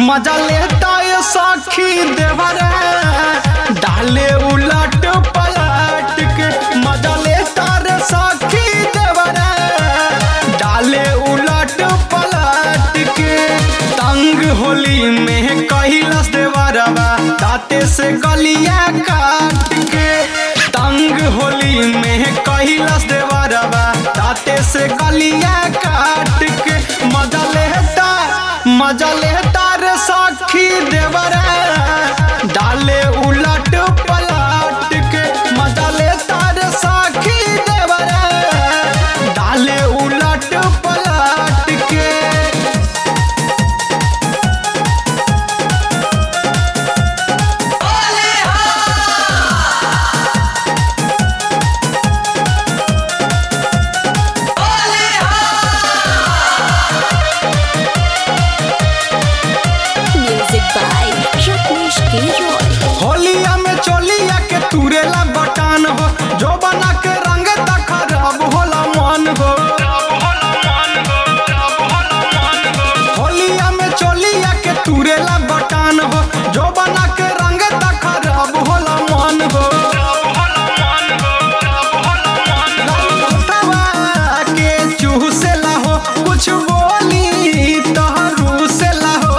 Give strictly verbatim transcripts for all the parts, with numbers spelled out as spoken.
मजा लेता ये साखी देवरे डाले उलट पलट के। मजा लेता रे साखी देवरे डाले उलट पलट के। तंग होली में कहिलस देवरवा दाते से गलिया काट के। तंग होली में कहिलस देवरवा दाते से गलिया काट के। मजा लेता मजा लेता रे साखी देवरे डाले उलट पलट के। मजा लेता रे साखी देवरे डाले उलट पलट के। होलिया में चोलिया के तुरेला बटान हो जो बना के रंग खराब होला मन हो। होलिया में चोलिया के तुरेला बटान हो जो बना के रंग खराब होला मन हो। के चूसेला हो कुछ बोली तहरू से हो।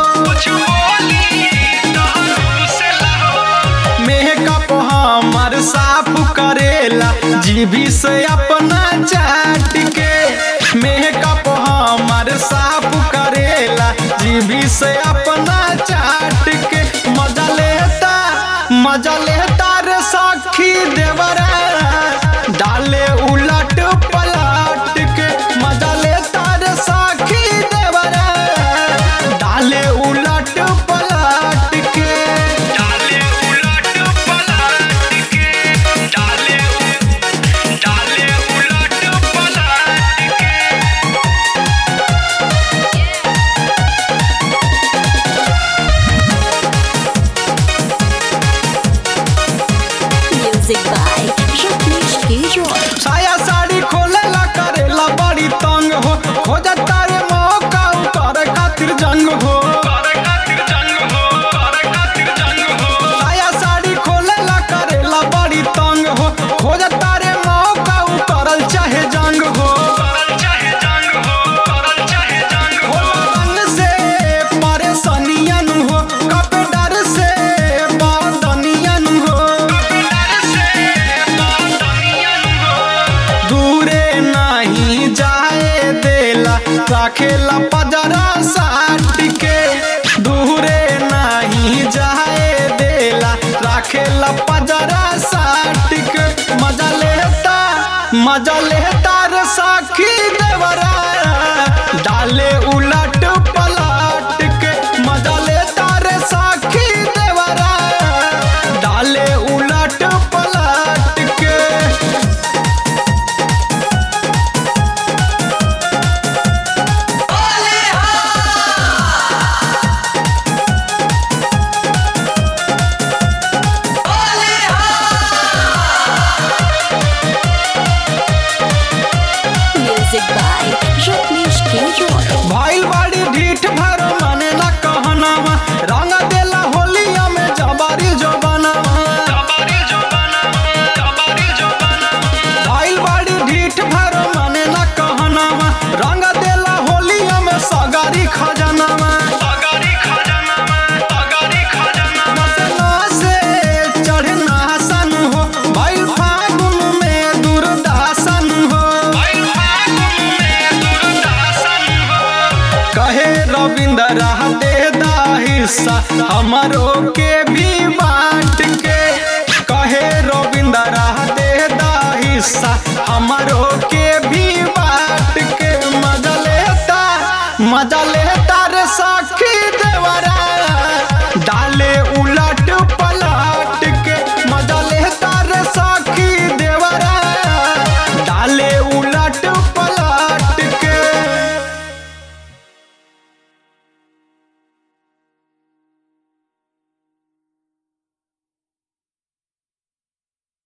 हमार साफ करेला जीभी से अपना चाट के। मेकअप हमार साफ करेला जीभी से अपना चाट के। मजा लेता मजा लेता रे साखी देवरे डाले उलट पलट के। मजा लेता रे साखी देवरे डाले उलट पलट के। साया साड़ी खोलेला करेला बड़ी तंग हो खोजता रे मौका करे खातिर जंग हो। साया साड़ी खोलेला करेला बड़ी तंग हो खोजता रे मौका करल चाहे जंग हो। से परेशानियन हो कपे डर से बादनियन हो। दूरे नहीं जाए देला राखेला पजरा साट के। दूरे नहीं जाए देला राखेला पजरा साट के। मजा लेता मजा लेता रे साखी देवरा डाले उलट पलट के। मजा लेता रे साखी देवरा डाले उलट पलट के। भाईल बाड़ी ढीठ भर माने ना कहनावा रंग देला होलिया में जबारी जबानावा। भाईल बाड़ी ढीठ भर माने ना कहनावा रंग देला होलिया में सगारी खजानावा। से चढ़ना सन हो भाईल फागुन में दुर्दासन हो। कहे रविंद्र दे दा हिस्सा हमारो के भी बांट के। कहे रविंद्र दे दा हिस्सा हमारो के भी बांट के। मजा लेता मजा लेता रे साखी देवरा डाले उलट